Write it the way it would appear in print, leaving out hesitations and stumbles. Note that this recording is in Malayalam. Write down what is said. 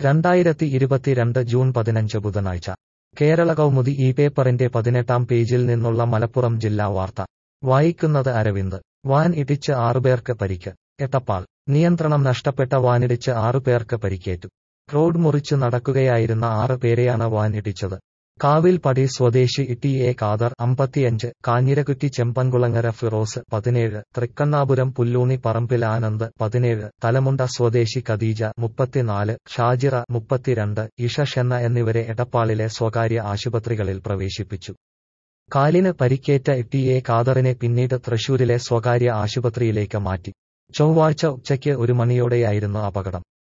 2022 ജൂൺ 15 ബുധനാഴ്ച കേരള കൗമുദി ഈ പേപ്പറിന്റെ 18-ാം പേജിൽ നിന്നുള്ള മലപ്പുറം ജില്ലാ വാർത്ത വായിക്കുന്നത് അരവിന്ദ്. വാൻ ഇടിച്ച് 6 പേർക്ക് പരിക്ക്. എടപ്പാൾ നിയന്ത്രണം നഷ്ടപ്പെട്ട വാനിടിച്ച് 6 പേർക്ക് പരിക്കേറ്റു. റോഡ് മുറിച്ചു നടക്കുകയായിരുന്ന 6 പേരെയാണ് വാൻ ഇടിച്ചത്. കാവിൽപ്പടി സ്വദേശി ടി എ ഖാദർ 55, കാഞ്ഞിരകുറ്റി ചെമ്പൻകുളങ്ങര ഫിറോസ് 17, തൃക്കണ്ണാപുരം പുല്ലൂണി പറമ്പിൽ ആനന്ദ് 17, തലമുണ്ട സ്വദേശി ഖദീജ 34, ഷാജിറ 32, ഇഷ ഷെന്ന എന്നിവരെ എടപ്പാളിലെ സ്വകാര്യ ആശുപത്രികളിൽ പ്രവേശിപ്പിച്ചു. കാലിന് പരിക്കേറ്റ ടി എ ഖാദറിനെ പിന്നീട് തൃശൂരിലെ സ്വകാര്യ ആശുപത്രിയിലേക്ക് മാറ്റി. ചൊവ്വാഴ്ച ഉച്ചയ്ക്ക് 1 മണിയോടെയായിരുന്നു അപകടം.